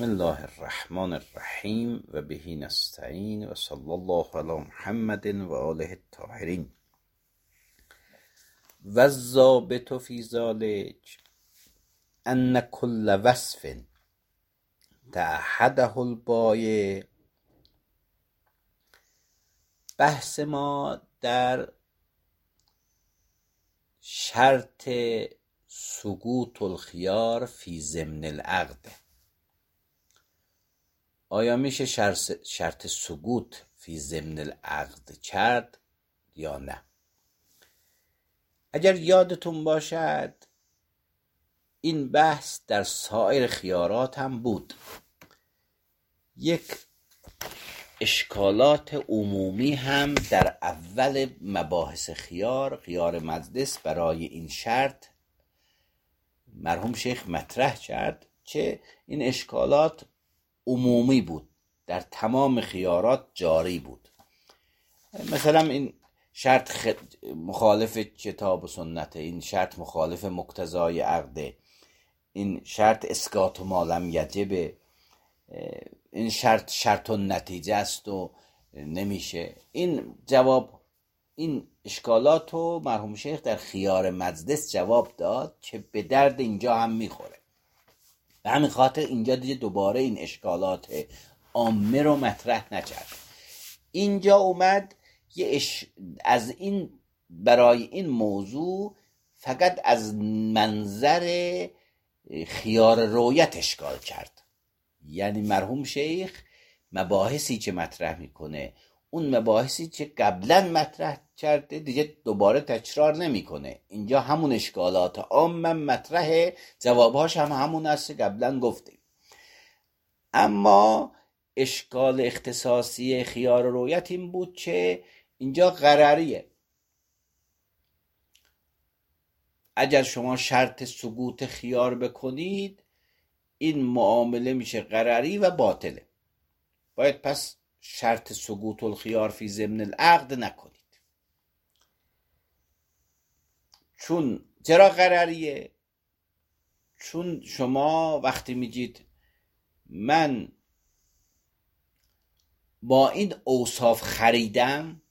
بسم الله الرحمن الرحیم و به نستعین و صلی الله علی محمد و آله الطاهرین. و الضابط فی ذلک ان کل وصف تعهده البایع. بحث ما در شرط سقوط الخیار فی ضمن العقد. آیا میشه شرط سقوط فی ضمن العقد کرد یا نه؟ اگر یادتون باشد این بحث در سایر خیارات هم بود. یک اشکالات عمومی هم در اول مباحث خیار مجلس برای این شرط مرحوم شیخ مطرح کرد که این اشکالات عمومی بود، در تمام خیارات جاری بود. مثلا این شرط مخالف کتاب و سنت، این شرط مخالف مقتضای عقد، این شرط اسقاط ما لم یجب، این شرط و نتیجه است و نمیشه. این اشکالات رو مرحوم شیخ در خیار مجلس جواب داد که به درد اینجا هم میخوره. به همین خاطر اینجا دیگه دوباره این اشکالات عامه رو مطرح نکرد. اینجا اومد از این برای این موضوع فقط از منظر خیار رویت اشکال کرد. یعنی مرحوم شیخ مباحثی که مطرح میکنه، اون مباحثی که قبلا مطرح کرده دیگه دوباره تکرار نمیکنه. اینجا همون اشکالات عام مطرحه، جوابهاش هم همون است که قبلا گفتیم. اما اشکال اختصاصی خیار رویت این بود که اینجا قرریه. اگر شما شرط سقوط خیار بکنید این معامله میشه قرری و باطله. باید پس شرط سقوط الخیار فی ضمن العقد نکنید. چون چرا قرریه؟ چون شما وقتی میگید من با این اوصاف خریدم،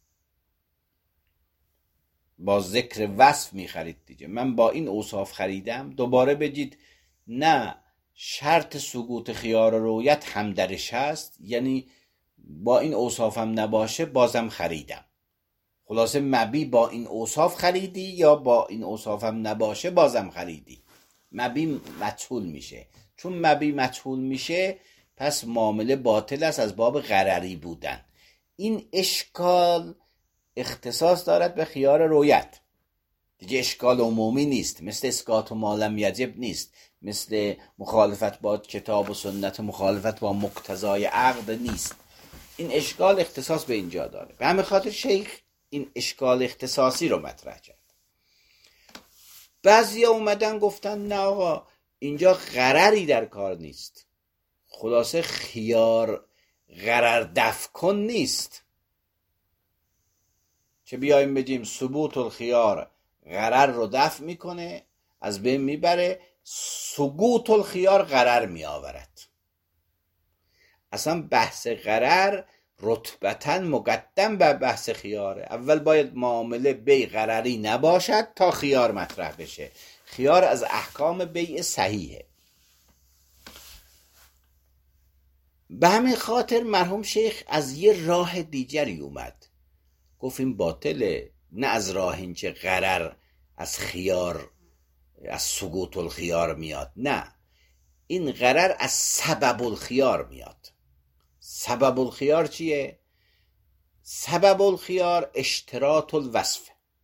با ذکر وصف میخرید دیگه، من با این اوصاف خریدم، دوباره بگید نه شرط سقوط خیار رویت هم درش هست، یعنی با این اوصافم نباشه بازم خریدم. خلاصه مبی با این اوصاف خریدی یا با این اوصافم نباشه بازم خریدی. مبی مجهول میشه. چون مبی مجهول میشه پس معامله باطل است از باب غرری بودن. این اشکال اختصاص دارد به خیار رویت دیگه، اشکال عمومی نیست، مثل اسقاط ما لم یجب نیست، مثل مخالفت با کتاب و سنت، مخالفت با مقتضای عقد نیست. این اشکال اختصاص به اینجا داره. به همین خاطر شیخ این اشکال اختصاصی رو مطرح کرد. بعضی اومدن گفتن نه آقا اینجا غرری در کار نیست، خلاصه خیار غرر دفع کن نیست که بیاییم بگیم ثبوت الخیار غرر رو دفع میکنه، از بین میبره، سقوط الخیار غرر میآورد. اصلا بحث غرر رتبتاً مقدم بر بحث خیاره. اول باید معامله بیع غرری نباشد تا خیار مطرح بشه. خیار از احکام بیع صحیحه. به همین خاطر مرحوم شیخ از یه راه دیگری اومد، گفتیم باطله، نه از راه این که غرر از خیار، از سقوط الخیار میاد، نه، این غرر از سبب الخیار میاد. سبب الخیار چیه؟ سبب الخیار اشتراط الوصف.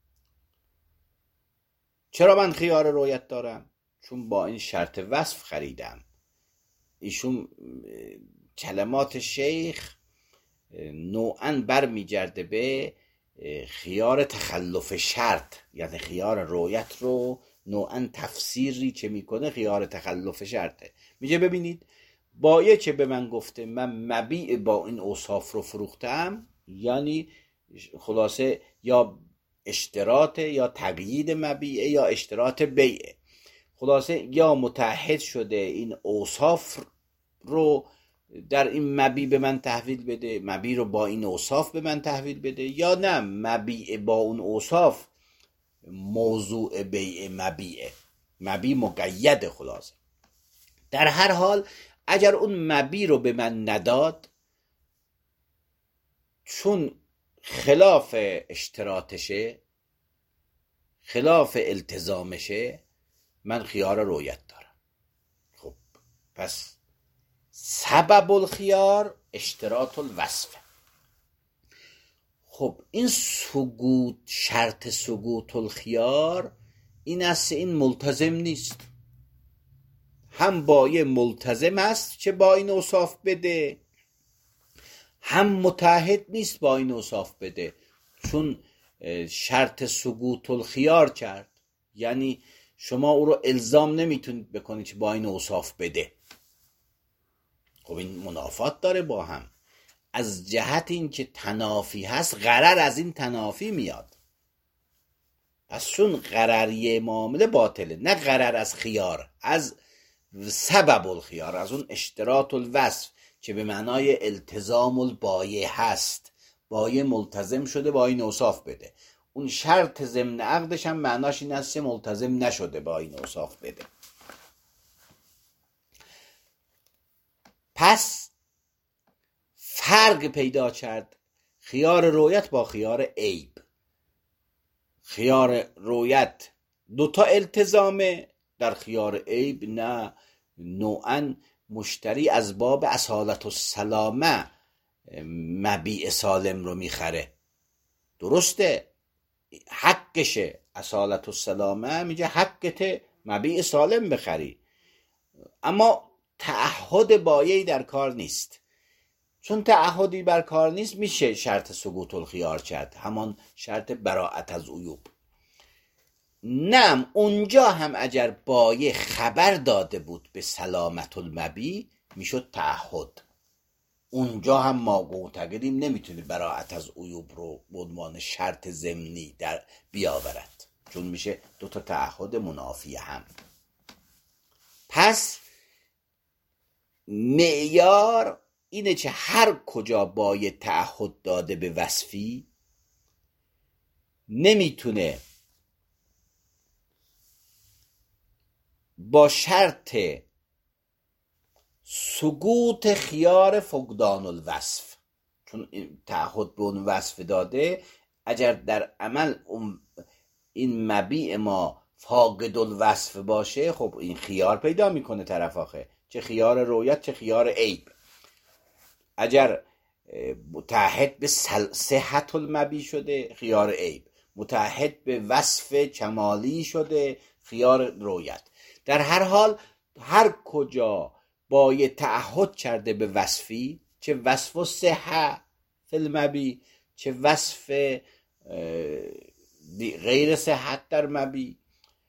چرا من خیار رویت دارم؟ چون با این شرط وصف خریدم. ایشون کلمات شیخ نوعاً برمیگرده به خیار تخلف شرط، یعنی خیار رویت رو نوعاً تفسیری که میکنه خیار تخلف شرطه. میگه ببینید بایع که به من گفته من مبیع با این اوصاف رو فروختم، یعنی خلاصه یا اشتراط یا تقیید مبیع یا اشتراط بیع، خلاصه یا متعهد شده این اوصاف رو در این مبیع به من تحویل بده، مبیع رو با این اوصاف به من تحویل بده، یا نه مبیع با اون اوصاف موضوع بیع مبیعه، مبیع مقید. خلاصه در هر حال اگر اون مبیع رو به من نداد، چون خلاف اشتراطشه، خلاف التزامشه، من خیار رؤیت دارم. خب پس سبب الخیار اشتراط الوصف. خب این سقوط، شرط سقوط الخیار این است، این ملتزم نیست، هم بایع ملتزم است چه با این اوصاف بده، هم متعهد نیست با این اوصاف بده، چون شرط سقوط الخیار کرد. یعنی شما او رو الزام نمیتونید بکنید که با این اوصاف بده. خب این منافات داره با هم، از جهت این که تنافی هست، غرر از این تنافی میاد. پس چون غرری معامله باطله، نه غرر از خیار، از سبب الخیار، از اون اشتراط الوصف که به معنای التزام البایع هست، بایع ملتزم شده با این اوصاف بده. اون شرط ضمن عقدش هم معناش این است که ملتزم نشده با این اوصاف بده. پس فرق پیدا کرد خیار رؤیت با خیار عیب. خیار رؤیت دوتا التزامه، در خیار عیب نه، نوعا مشتری از باب اصالت السلامه مبیع سالم رو میخره. درسته حقشه، اصالت السلامه میگه حقته مبیع سالم بخری، اما تعهد بایعی در کار نیست. چون تعهدی بر کار نیست، میشه شرط سقوط الخیار کرد، همان شرط براءت از عیوب. نم اونجا هم اگر بایع خبر داده بود به سلامت المبیع، میشد تعهد. اونجا هم ما معتقدیم نمیتونه براءت از عیوب رو به عنوان شرط ضمنی در بیاورد، چون میشه دوتا تعهد منافی هم. پس معیار اینه که هر کجا بایع تعهد داده به وصفی، نمیتونه با شرط سقوط خیار فقدان الوصف، چون تعهد به اون وصف داده، اگر در عمل این مبیع ما فاقد الوصف باشه، خب این خیار پیدا میکنه طرف آخه، چه خیار رؤیت چه خیار عیب. اگر متعهد به صحت المبیع شده، خیار عیب. متعهد به وصف کمالی شده، خیار رؤیت. در هر حال هر کجا بایع تعهد کرده به وصفی، چه وصف صحه فی المبیع، چه وصف غیر صحت در مبیع،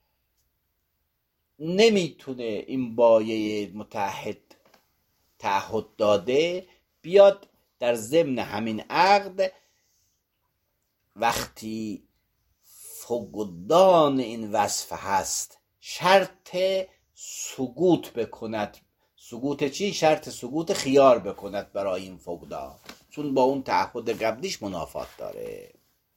نمیتونه این بایع متعهد تعهد داده بیاد در ضمن همین عقد وقتی فقدان این وصف هست شرط سقوط بکند. سقوط چی؟ شرط سقوط خیار بکند برای این فقدان، چون با اون تعهد قبلیش منافات داره.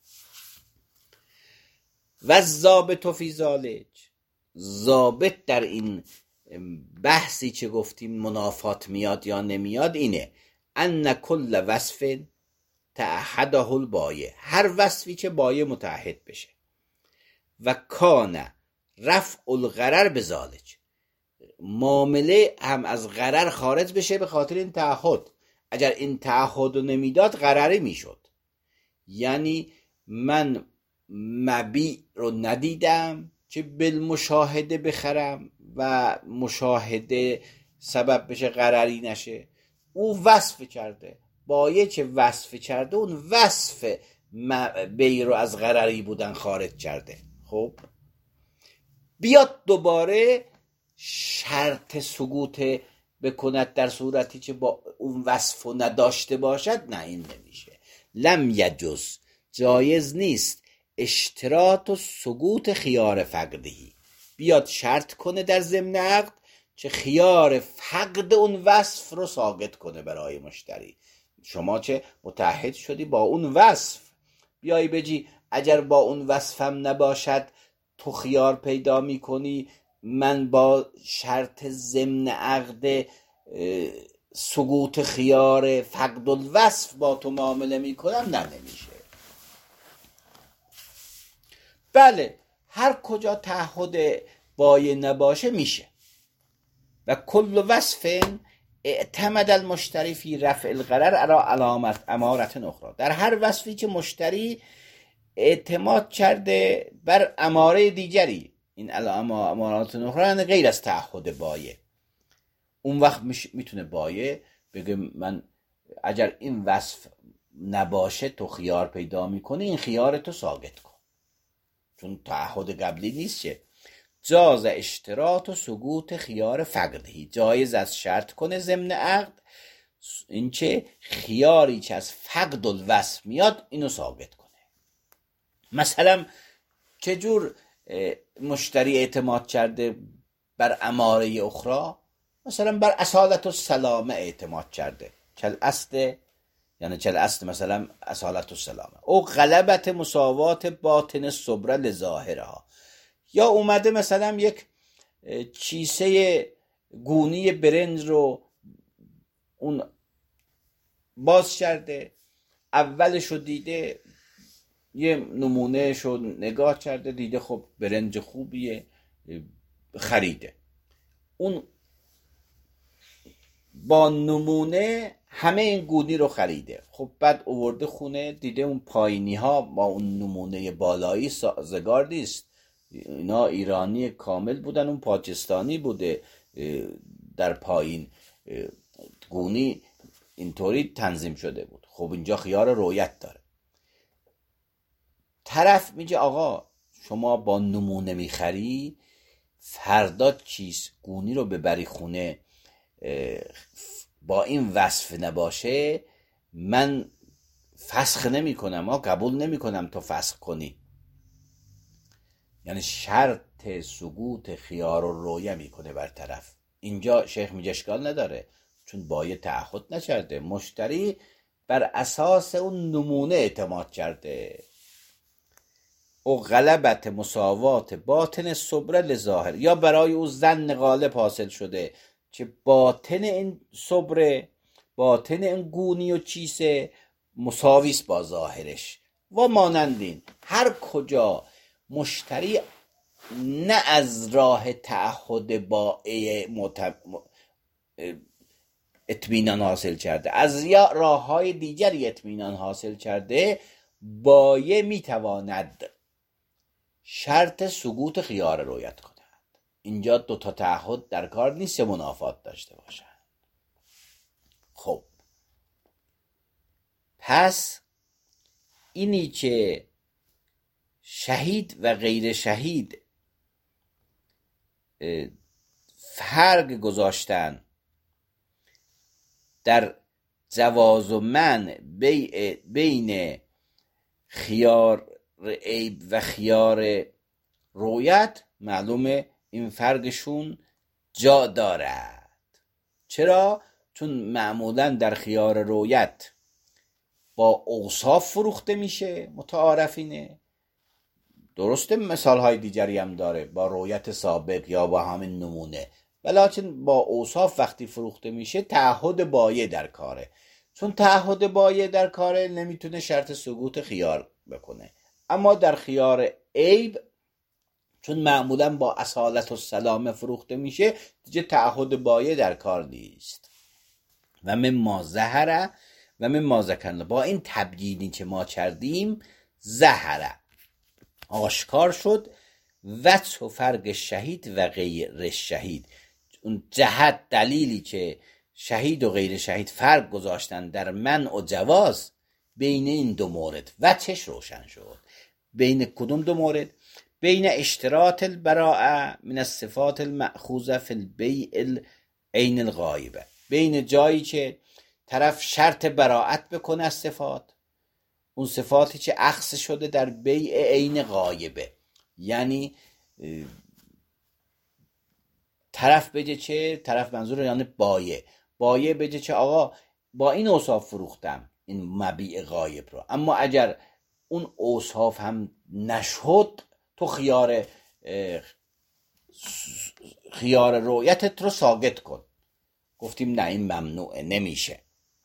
و ضابط فی ذلک، ضابط در این بحثی که گفتیم منافات میاد یا نمیاد اینه، ان کل وصف تعهده البایع، هر وصفی که بایع متعهد بشه، و کان رفع الغرر بذالک، معامله هم از غرر خارج بشه به خاطر این تعهد. اگر این تعهد رو نمیداد غرری میشد. یعنی من مبیع رو ندیدم که بالمشاهده بخرم و مشاهده سبب بشه غرری نشه، او وصف کرده، بایع که وصف کرده اون وصف بیع رو از غرری بودن خارج کرده. خب بیاد دوباره شرط سقوط بکند در صورتی که با اون وصف نداشته باشد، نه این نمیشه. لم یجوز، جایز نیست اشتراط و سقوط خیار فقدهی، بیاد شرط کنه در ضمن عقد چه خیار فقد اون وصف رو ساقط کنه برای مشتری. شما چه متعهد شدی با اون وصف، بیایی بگی اگر با اون وصفم نباشد تو خیار پیدا میکنی، من با شرط ضمن عقد سقوط خیار فقد الوصف با تو معامله میکنم. نه، نمیشه. بله، هر کجا تعهد بایع نباشه میشه. و کل وصف اعتمد المشتری فی رفع الغرر علی علامت امارت اخرى، در هر وصفی که مشتری اعتماد کرده بر اماره دیگری، این امارات اخرى یعنی غیر از تعهد بایع، اون وقت میتونه بایع بگه من اگر این وصف نباشه تو خیار پیدا میکنی، این خیار تو ساقط کن، چون تعهد قبلی نیست. چه جاز اشتراط و سقوط خیار فقدهی، جایز از شرط کنه ضمن عقد این چه خیاری که از فقد الوصف میاد اینو ثابت کنه. مثلا چجور مشتری اعتماد کرده بر اماره اخرى؟ مثلا بر اصالت السلامه اعتماد کرده، چل اصل، یعنی چل اصل مثلا اصالت السلامه، او غلبت مساوات باطن صبره لظاهرها، یا اومده مثلا یک کیسه گونی برنج رو اون باز کرده، اولشو دیده، یه نمونه شو نگاه کرده، دیده خب برنج خوبیه، خریده. اون با نمونه همه این گونی رو خریده. خب بعد آورده خونه، دیده اون پایینی ها با اون نمونه بالایی سازگار نیست، اینا ایرانی کامل بودن، اون پاکستانی بوده. در پایین گونی اینطوری تنظیم شده بود. خب اینجا خیار رویت داره. طرف میگه آقا شما با نمونه میخری، فردا کیس گونی رو ببری خونه با این وصف نباشه، من فسخ نمی کنم، قبول نمی کنم تو فسخ کنی. یعنی شرط سقوط خیار و رویه میکنه بر طرف. اینجا شیخ میگه اشکال نداره، چون بایع تعهد نکرده، مشتری بر اساس اون نمونه اعتماد کرده. او غلبت مساوات باطن صبره لظاهر، یا برای او ظن غالب حاصل شده که باطن این صبره، باطن این گونی و چیسه مساویس با ظاهرش. و مانندین هر کجا مشتری نه از راه تعهد بایع اطمینان حاصل کرده، از یا راه های دیگری اطمینان حاصل کرده، بایع میتواند شرط سقوط خیار رویت کند. اینجا دوتا تعهد در کار نیست، منافات داشته باشند. خب پس اینی که شهید و غیر شهید فرق گذاشتن در جواز و منع بین خیار عیب و خیار رویت، معلومه این فرقشون جا دارد. چرا؟ چون معمولا در خیار رویت با اوصاف فروخته میشه، متعارفینه. درسته مثال های دیگری هم داره با رویت سابق یا با همین نمونه، ولیکن با اوصاف وقتی فروخته میشه تعهد بایع در کاره. چون تعهد بایع در کاره نمیتونه شرط سقوط خیار بکنه. اما در خیار عیب چون معمولا با اصالت و سلامه فروخته میشه، دیگه تعهد بایع در کار نیست. و مما ظهر و مما ذکرنا، با این تبیینی که ما کردیم، ظهر آشکار شد وجه و فرق شهید و غیر شهید، اون جهت دلیلی که شهید و غیر شهید فرق گذاشتن در منع و جواز بین این دو مورد، وجهش روشن شد. بین کدوم دو مورد؟ بین اشتراط البراءه من الصفات المأخوذه فی البیع عین الغایبه، بین جایی که طرف شرط براءت بکنه از صفات، اون صفاتی که اخذ شده در بیع عین غایبه، یعنی طرف بگه چه، طرف منظور یعنی بایه بگه چه آقا با این اوصاف فروختم این مبیع غایب رو، اما اگر اون اوصاف هم نشد تو خیار رؤیتت رو ساقط کن. گفتیم نه این ممنوعه، نمیشه.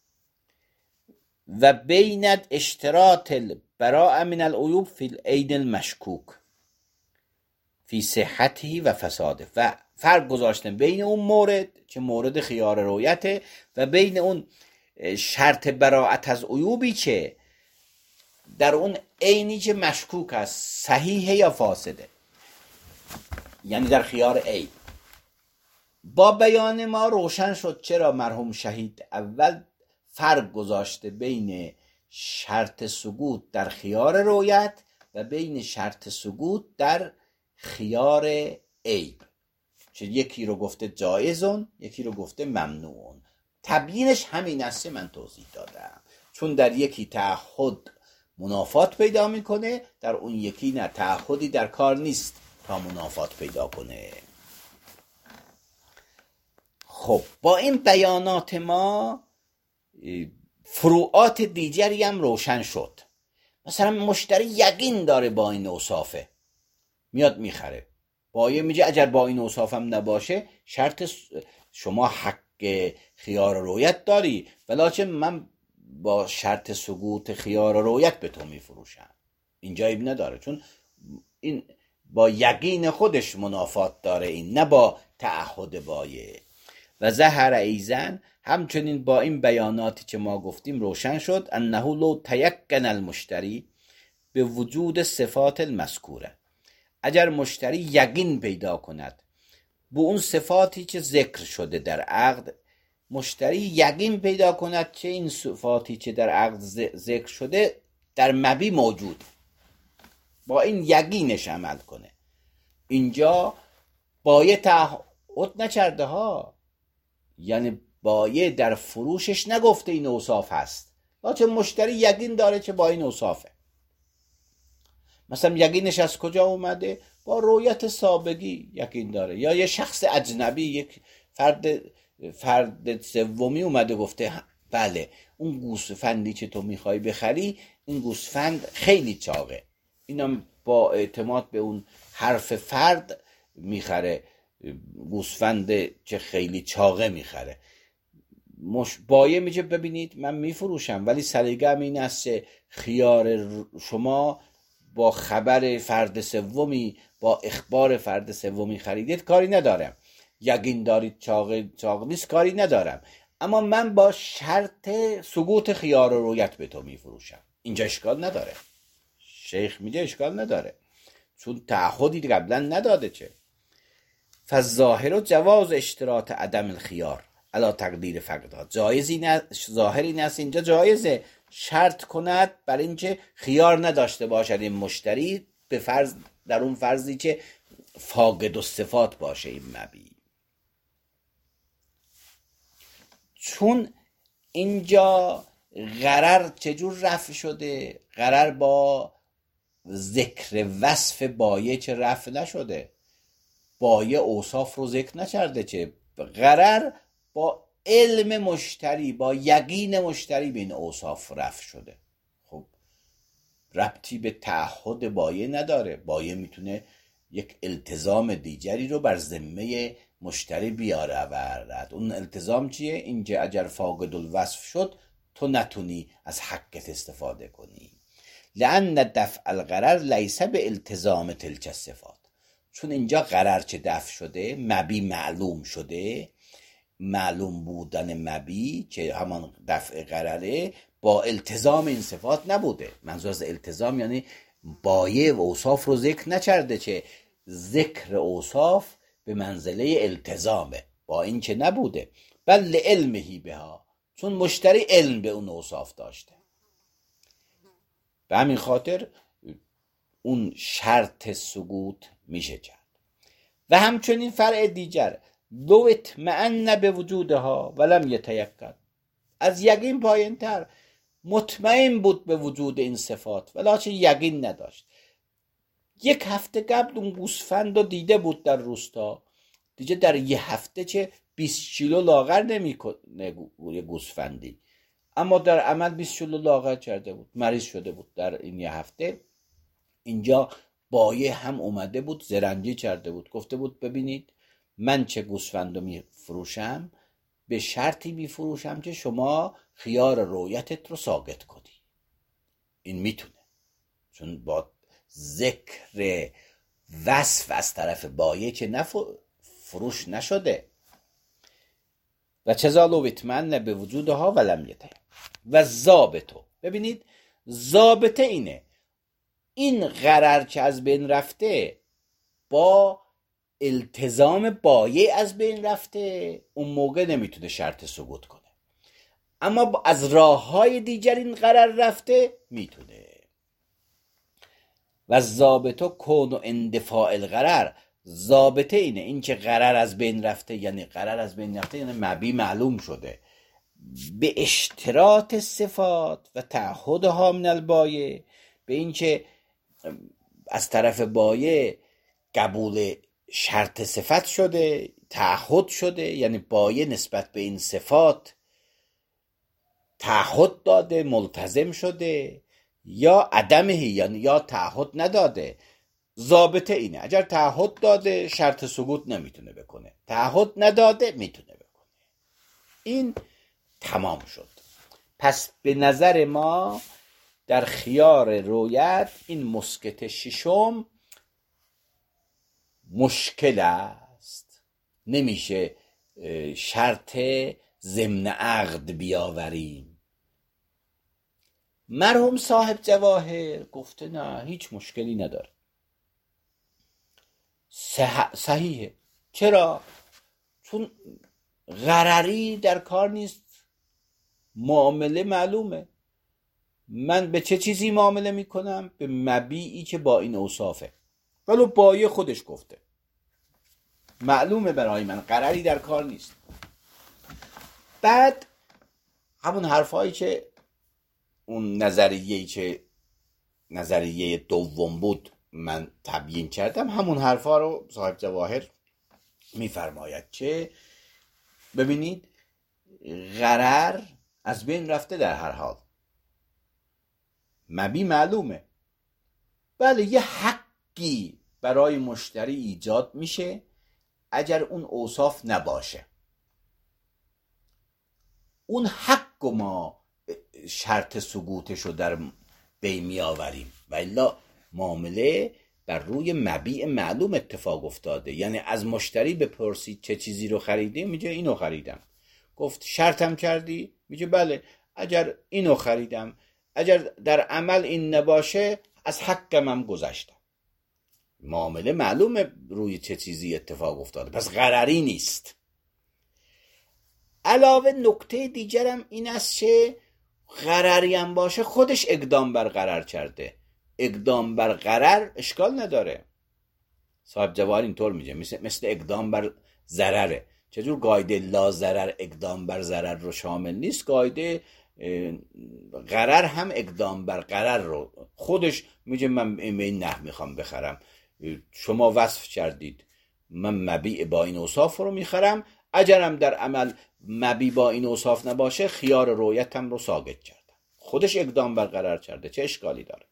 و بیند اشتراط البراء من العیوب فی العین المشکوک فی صحته و فساده، و فرق گذاشتن بین اون مورد که مورد خیار رؤیته و بین اون شرط براءت از عیوبی که در اون عینی که مشکوک است، صحیحه یا فاسده، یعنی در خیار عین. با بیان ما روشن شد چرا مرحوم شهید اول فرق گذاشته بین شرط سقوط در خیار رؤیت و بین شرط سقوط در خیار عیب، چه یکی رو گفته جایزون یکی رو گفته ممنوعون. تبیینش همین است من توضیح دادم، چون در یکی تعهد منافات پیدا میکنه، در اون یکی نه، تعهدی در کار نیست تا منافات پیدا کنه. خب با این بیانات ما فروعات دیگری هم روشن شد. مثلا مشتری یقین داره با این اوصافه، میاد میخره، بایه میگه اگر با این اوصاف هم نباشه شرط شما حق خیار رؤیت داری، ولکن من با شرط سقوط خیار رؤیت به تو میفروشم. اینجا عیب نداره، چون این با یقین خودش منافات داره، این نه با تعهد بایه. و ظهر ایضا همچنین با این بیاناتی که ما گفتیم روشن شد انه لو تیقن المشتری به وجود صفات المذکوره، اگر مشتری یقین پیدا کند به اون صفاتی که ذکر شده در عقد، مشتری یقین پیدا کند که این صفاتی که در عقد ذکر شده در مبی موجود، با این یقینش عمل کنه. اینجا بایه تعهد نکرده ها، یعنی بایه در فروشش نگفته این اوصاف هست، لیکن مشتری یقین داره که با این اوصافه. مثلا یقینش از کجا اومده؟ با رؤیت سابقی یقین داره، یا یه شخص اجنبی، یک فرد سومی اومده گفته بله اون گوسفندی که تو میخوای بخری این گوسفند خیلی چاقه، اینم با اعتماد به اون حرف فرد میخره، گوسفند که خیلی چاقه میخره. بایه میگه ببینید من میفروشم، ولی سلیقه‌ام این است که خیار شما با خبر فرد سومی، با اخبار فرد سومی خریدید کاری ندارم، یقین دارید چاق نیست کاری ندارم، اما من با شرط سقوط خیار و رؤیت به تو میفروشم. اینجا اشکال نداره، شیخ میگه اشکال نداره، چون تعهدی قبلا نداده. چه فالظاهر و جواز اشتراط عدم الخیار علی تقدیر فقدها، جایزی نه، ظاهری نیست اینجا جایزه شرط کند بر اینکه خیار نداشته باشد این مشتری، به فرض در اون فرضی که فاقد الصفات باشه این مبیع. چون اینجا غرر چجور رفع شده؟ غرر با ذکر وصف بایع چه رفع نشده، بایع اوصاف رو ذکر نکرده، چه غرر با علم مشتری، با یقین مشتری به این اوصاف رفع شده. خب ربطی به تعهد بایع نداره، بایع میتونه یک التزام دیگری رو بر ذمه مشتری بیاره ورد. اون التزام چیه؟ اینجا اگر فاقد الوصف شد تو نتونی از حقت استفاده کنی. لأن دفع الغرر لیس به التزام تلک الصفات، چون اینجا غرر چه دفع شده، مبی معلوم شده، معلوم بودن مبی که همان دفع غرره با التزام این صفات نبوده. منظور از التزام یعنی بایع و اوصاف رو ذکر نکرده، که ذکر اوصاف به منزله التزامه، با این که نبوده، بل لعلمهی بها، چون مشتری علم به اون اوصاف داشته. به همین خاطر اون شرط سقوط میشه کرد. و همچنین فرع دیگر لو اطمئن به وجودها ولم یتیقن، از یقین پایین تر، مطمئن بود به وجود این صفات ولکن یقین نداشت. یک هفته قبل اون گوسفند رو دیده بود در روستا، دیگه در یه هفته چه 20 کیلو لاغر نمیکنه گوسفندی، اما در عمل 20 کیلو لاغر کرده بود، مریض شده بود در این یه هفته. اینجا بایه هم اومده بود زرنگی کرده بود، گفته بود ببینید من چه گوسفندو میفروشم، به شرطی میفروشم که شما خیار رویتت رو ساقط کنی. این میتونه، چون با ذکر وصف از طرف بایه که فروش نشده. و چه زالو ویتمن به وجودها ولم یته و ضابطو. ببینید ضابطه اینه، این غرر که از بین رفته با التزام بایع از بین رفته، اون موقع نمیتونه شرط سقوط کنه، اما از راه های دیگر این غرر رفته میتونه. و ضابطه کون و اندفاع الغرر، ضابطه اینه، این که غرر از بین رفته، یعنی غرر از بین رفته یعنی مبی معلوم شده، به اشتراط صفات و تعهدها من البایع، به این که از طرف بایع قبول شرط صفت شده، تعهد شده، یعنی بایع نسبت به این صفات تعهد داده، ملتزم شده، یا عدمه، یعنی یا تعهد نداده. ضابطه اینه، اگر تعهد داده شرط سقوط نمیتونه بکنه، تعهد نداده میتونه بکنه. این تمام شد. پس به نظر ما در خیار رویت این مسکت ششم مشکل است، نمیشه شرط ضمن عقد بیاوریم. مرحوم صاحب جواهر گفته نه هیچ مشکلی نداره، صحیحه. چرا؟ چون غرری در کار نیست، معامله معلومه. من به چه چیزی معامله میکنم؟ به مبیعی که با این اوصافه، ولو بایع خودش گفته معلومه برای من، غرری در کار نیست. بعد همون حرفایی که اون نظریه‌ای که نظریه دوم بود من تبیین کردم، همون حرفا رو صاحب جواهر میفرماید که ببینید غرر از بین رفته در هر حال، مبی معلومه. بله یه حقی برای مشتری ایجاد میشه اگر اون اوصاف نباشه، اون حق ما شرط سقوطشو در بین می آوریم، و الا معامله بر روی مبیع معلوم اتفاق افتاده. یعنی از مشتری بپرسید چه چیزی رو خریدی، میگه اینو خریدم. گفت شرطم کردی؟ میگه بله اگر اینو خریدم، اگر در عمل این نباشه از حقم هم گذشتم. معامله معلومه روی چه چیزی اتفاق افتاده، پس غرری نیست. علاوه نکته دیگرم این است که غرری هم باشه خودش اقدام بر غرر کرده، اقدام بر غرر اشکال نداره. صاحب جواهر اینطور میگه مثل اقدام بر ضرره. چجور قاعده لا ضرر اقدام بر ضرر رو شامل نیست، قاعده غرر هم اقدام بر غرر رو خودش میگه. من این نه میخوام بخرم، شما وصف کردید، من مبیع با این اوصاف رو میخرم، اگرم در عمل مبیع با این اوصاف نباشه خیار رویتم رو ساقط کردم. خودش اقدام بر غرر کرده، چه اشکالی داره؟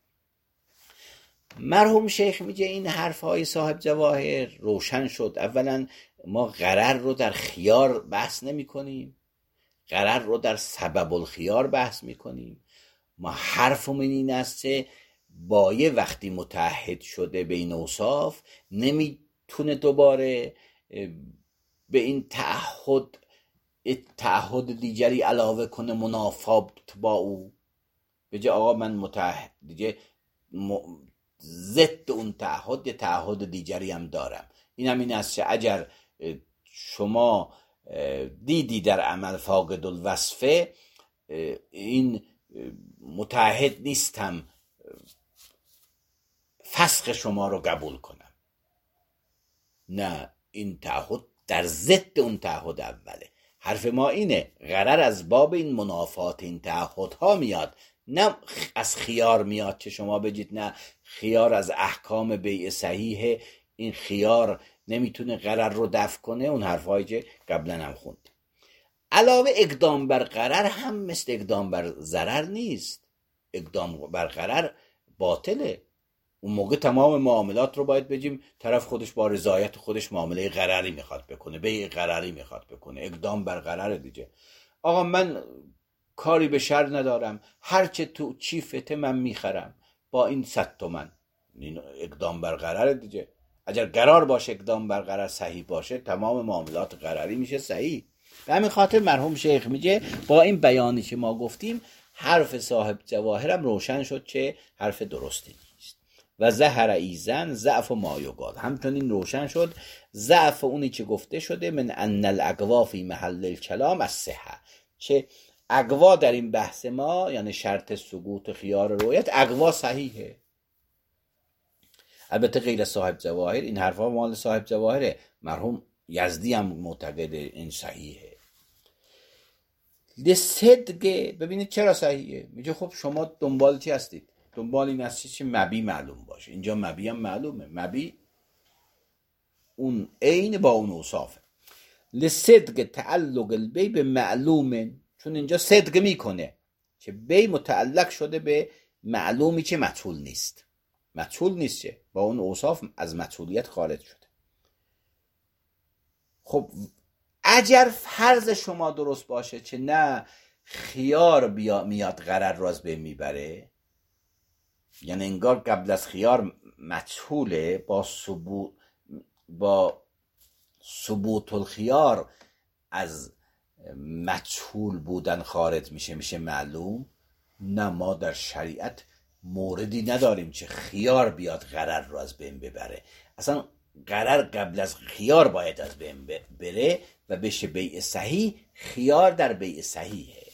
مرحوم شیخ میگه این حرفهای صاحب جواهر روشن شد. اولا ما غرر رو در خیار بحث نمی کنیم، غرر رو در سبب الخیار بحث می کنیم. ما حرفمون این است که بایع وقتی متعهد شده به این اوصاف نمیتونه دوباره به این تعهد دیگری علاوه کنه منافات با او، بگه آقا من متعهد دیگه ضد اون تعهد یه تعهد دیگری هم دارم. این هم این است که اگر شما دیدی در عمل فاقد الوصفه، این متعهد نیستم فسخ شما رو قبول کنم. نه، این تعهد در ضد اون تعهد اوله. حرف ما اینه غرر از باب این منافات این تعهدها میاد، نه از خیار میاد که شما بگید نه خیار از احکام بیع صحیح، این خیار نمیتونه غرر رو دفع کنه، اون حرفایی که قبلا هم خوندیم. علاوه اقدام بر غرر هم مثل اقدام بر ضرر نیست. اقدام بر غرر باطله. اون موقع تمام معاملات رو باید بگیم طرف خودش با رضایت خودش معامله غرری میخواد بکنه، بیع غرری میخواد بکنه، اقدام بر غرر دیگه. آقا من کاری به شر ندارم، هرچه تو چیفته من میخرم با این 100 تومن. این اقدام بر غرر دیگه. اگر قرار باشه اقدام بر غرر صحیح باشه، تمام معاملات غرری میشه صحیح. به همین خاطر مرحوم شیخ میگه با این بیانی که ما گفتیم حرف صاحب جواهرم روشن شد که حرف درستی نیست. و ظهر ایزن ضعف و مایوگال، همچنین روشن شد ضعف اونی که گفته شده من ان الاقوا فی محل الکلام الصحه، چه اقوا در این بحث ما یعنی شرط سقوط خیار رویت اقوا صحیحه. البته غیر صاحب جواهر، این حرفا مال صاحب جواهره، مرحوم یزدی هم معتقد این صحیحه. لصدق، ببینید چرا صحیحه. میگه خب شما دنبال چی هستید؟ دنبال این هستی که مبی معلوم باشه. اینجا مبی هم معلومه، مبی اون عین با اون اوصافه. لصدق تعلق البی به معلوم، چون اینجا صدق میکنه که بی متعلق شده به معلومی که مجهول نیست. مجهول نیست که با اون اوصاف از مجهولیت خارج شده. خب اگر فرض شما درست باشه که نه خیار میاد غرر رو از بین میبره، یعنی انگار قبل از خیار مجهوله، با ثبوت الخیار از مجهول بودن خارج میشه معلوم. نه، ما در شریعت موردی نداریم که خیار بیاد غرر رو از بین ببره. اصلا غرر قبل از خیار باید از بین بره و بشه بیع صحیح. خیار در بیع صحیحه.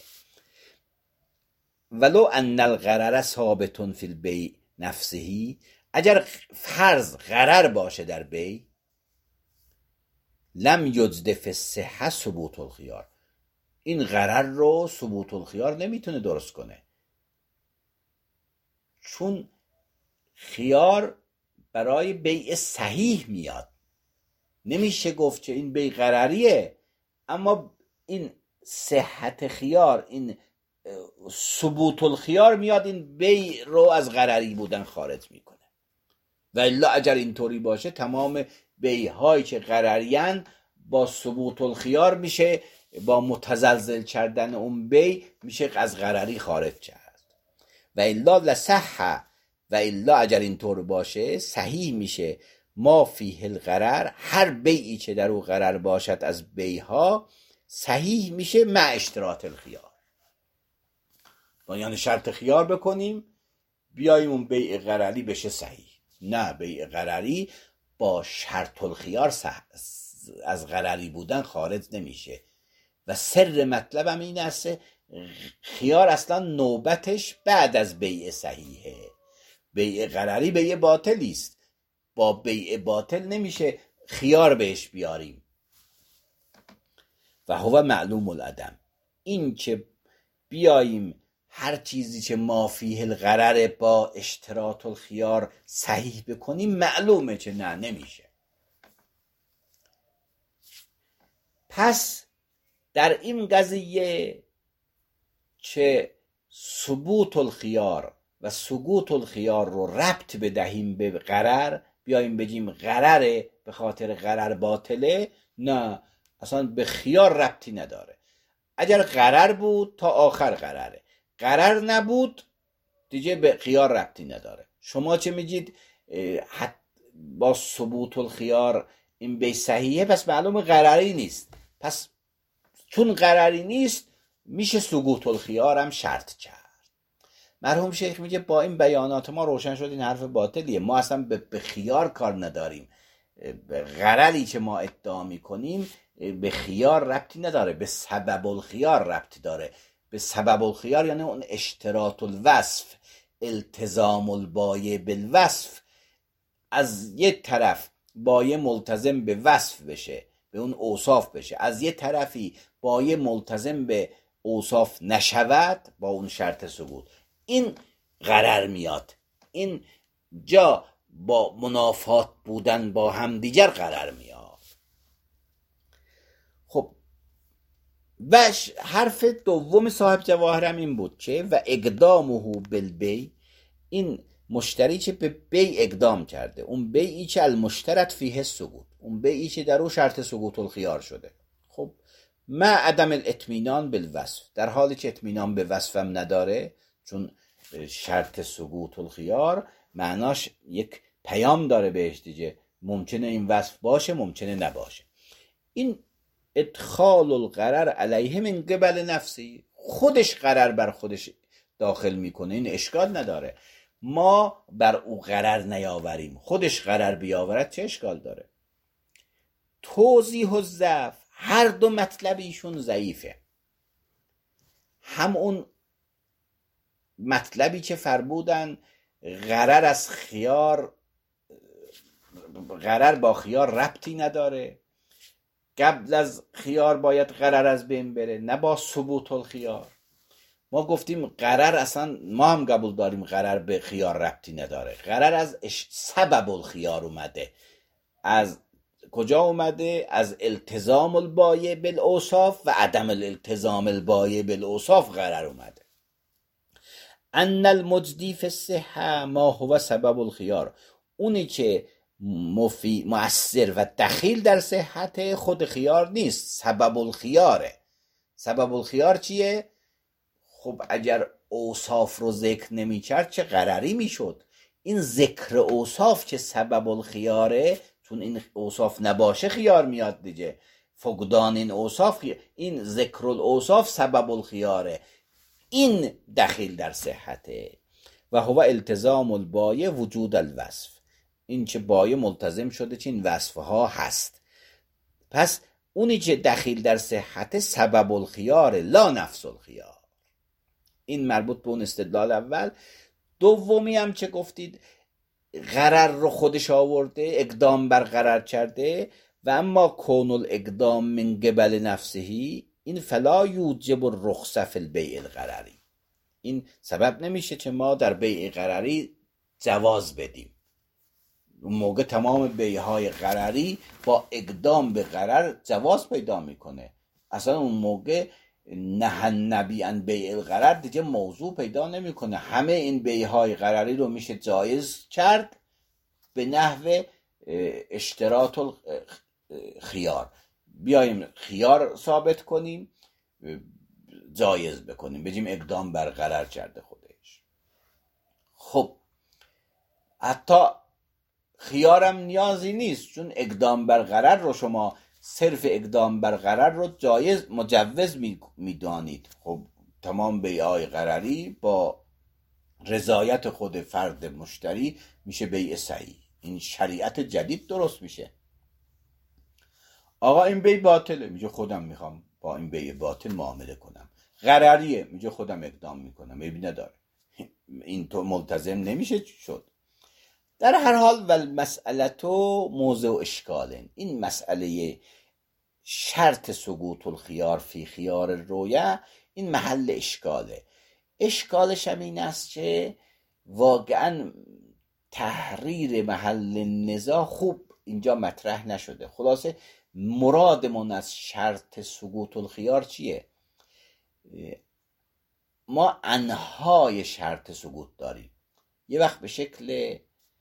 ولو ان الغرر ثابت فی البیع نفسه، اگر فرض غرر باشه در بیع، لم یجد فی الصحه ثبوت الخیار، این غرر رو ثبوت الخیار نمیتونه درست کنه، چون خیار برای بیع صحیح میاد. نمیشه گفت که این بیع غرریه، اما این صحت خیار، این ثبوت الخیار میاد این بیع رو از غرری بودن خارج میکنه. و الا اگر اینطوری باشه تمام بیع هایی که غرریان با ثبوت الخیار میشه، با متزلزل کردن اون بیع میشه از غرری خارج کرد. و الا لصح، و الا اگر اینطور باشه صحیح میشه ما فیه الغرر، هر بیعی که در او غرر باشد از بیعها صحیح میشه مع اشتراط الخیار. یعنی شرط خیار بکنیم بیاییم اون بیع غرری بشه صحیح. نه، بیع غرری با شرط الخیار از غرری بودن خارج نمیشه. و سر مطلبم این است خیار اصلا نوبتش بعد از بیع صحیحه. بیع غرری بیع باطلی است، با بیع باطل نمیشه خیار بهش بیاریم. و هو معلوم العدم، این که بیاییم هر چیزی که ما فیه الغرر با اشتراط الخیار صحیح بکنیم معلومه که نه، نمیشه. پس در این قضیه که ثبوت الخیار و سقوط الخیار رو ربط بدهیم به غرر، بیاییم بگیم غرره به خاطر غرر باطله، نه، اصلا به خیار ربطی نداره. اگر غرر بود تا آخر غرره، غرر نبود دیگه به خیار ربطی نداره. شما چه میگید با ثبوت الخیار این بیع صحیحه، پس معلوم غرری نیست. پس چون غرری نیست میشه سقوط الخیار هم شرط کرد. مرحوم شیخ میگه با این بیانات ما روشن شد این حرف باطلیه. ما اصلا به خیار کار نداریم. به غرری که ما ادعا میکنیم به خیار ربطی نداره، به سبب الخیار ربطی داره. به سبب الخیار یعنی اون اشتراط الوصف، التزام البایع بالوصف. از یک طرف بایع ملتزم به وصف بشه، به اون اوصاف بشه، از یک طرفی بایع ملتزم به اوصاف نشود با اون شرط ثبوت، این غرر میاد. این جا با منافات بودن با همدیگر قرار میاد. خب و حرف دوم صاحب جواهرم این بود که و اقدامه بالبی، این مشتری چه به بی اقدام کرده، اون بیعی که المشترط فیه سقوط، اون بیعی که در او شرط سقوط الخیار شده. خب ما عدم الاطمینان بالوصف، در حالی که اطمینان به وصفم نداره، چون شرط سقوط الخیار معناش یک پیام داره بهش دیگه، ممکنه این وصف باشه ممکنه نباشه. این ادخال القرار علیه من قبل نفسی، خودش قرار بر خودش داخل میکنه، این اشکال نداره. ما بر او قرار نیاوریم، خودش قرار بیاورد چه اشکال داره؟ توضیح و ضعف، هر دو مطلبیشون ضعیفه. هم اون مطلبی که فرمودن قرار از خیار، قرار با خیار ربطی نداره، قبل از خیار باید قرار از بین بره، نه با ثبوت الخیار. ما گفتیم قرار اصلا ما هم قبول داریم قرار به خیار ربطی نداره، قرار از سبب الخیار اومده. از کجا اومده؟ از التزام البایع بالاوصاف و عدم الالتزام البایع بالاوصاف قرار اومده. ان المجدی فی الصحه ما هو سبب الخیار، اونی که مؤثر و دخیل در صحت خود خیار نیست، سبب الخیاره. سبب الخیار چیه؟ خب اگر اوصاف رو ذکر نمی کرد چه قراری می شد؟ این ذکر اوصاف که سبب الخیاره، چون این اوصاف نباشه خیار میاد دیگه، فقدان این اوصاف، این ذکر الاوصاف سبب الخیاره، این دخیل در صحته. و هو التزام البایع وجود الوصف، این که بایع ملتزم شده که این وصفها هست. پس اونی که دخیل در صحت سبب الخیار لا نفس الخیار. این مربوط به اون استدلال اول. دومی هم که گفتید قرار رو خودش آورده، اقدام بر قرار کرده، و اما کون الاقدام من قبل نفسهی، این فلا یوجب الرخصه فی البیع القراری، این سبب نمیشه که ما در بیع قراری جواز بدیم. اون موقع تمام بیعهای قراری با اقدام به قرار جواز پیدا میکنه. اصلا اون موقع نه النبی عن بیع القرار دیگه موضوع پیدا نمیکنه. همه این بیعهای قراری رو میشه جایز کرد به نحو اشتراط خیار. بیایم خیار ثابت کنیم، جایز بکنیم، بگیم اقدام بر قرار کرده خودش. خب حتی خیارم نیازی نیست، چون اقدام بر قرار رو شما صرف اقدام بر قرار رو جایز مجوز میدانید. خب تمام بیعهای قراری با رضایت خود فرد مشتری میشه بیع صحیح. این شریعت جدید درست میشه. آقا این بیع باطله، میگه خودم میخوام با این بیع باطل معامله کنم. قراریه، میگه خودم اقدام میکنم، عیبی نداره. این تو ملتزم نمیشه شد. در هر حال و مسئله تو موضع اشکالن، این مسئله شرط سقوط الخیار فی خیار رویه این محل اشکاله. اشکالش هم این است که واقعا تحریر محل نزاع خوب اینجا مطرح نشده. خلاصه مرادمون از شرط سقوط الخیار چیه؟ ما انهای شرط سقوط داریم، یه وقت به شکل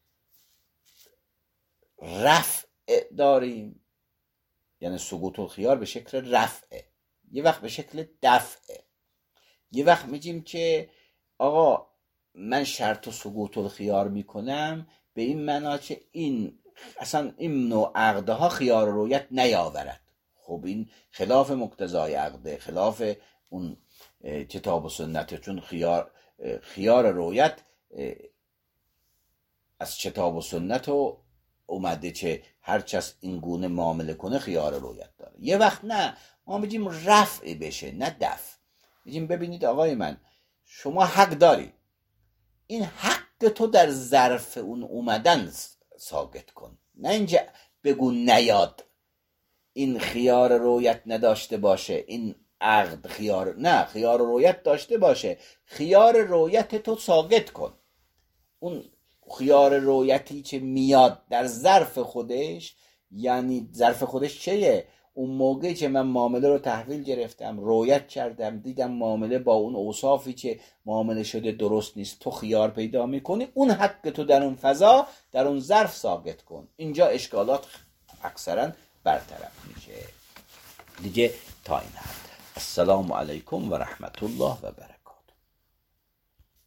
رفع داریم، یعنی سقوط الخیار به شکل رفعه، یه وقت به شکل دفعه. یه وقت میگیم که آقا من شرط و سقوط الخیار میکنم به این معنا که این اصلا این نوع عقده ها خیار رویت نیاورد. خب این خلاف مقتضای عقده، خلاف اون کتاب و سنت، چون خیار رویت از کتاب و سنت و اومده که هر کس این گونه معامله کنه خیار رویت داره. یه وقت نه، ما میگیم رفع بشه نه دفع. میگیم ببینید آقای من، شما حق داری، این حق تو در ظرف اون اومدن ثابت کن، نه اینجا بگو نیاد این خیار رویت نداشته باشه، این عقد خیار، نه خیار رویت داشته باشه، خیار رویت تو ثابت کن. اون خیار رویتی که میاد در ظرف خودش، یعنی ظرف خودش چیه؟ اون موقعی که من معامله رو تحویل گرفتم، رویت کردم، دیدم معامله با اون اوصافی که معامله شده درست نیست، تو خیار پیدا میکنی، اون حق تو در اون فضا، در اون ظرف ثابت کن. اینجا اشکالات اکثرا برطرف میشه دیگه. تا این حد. السلام علیکم و رحمت الله و برکاته.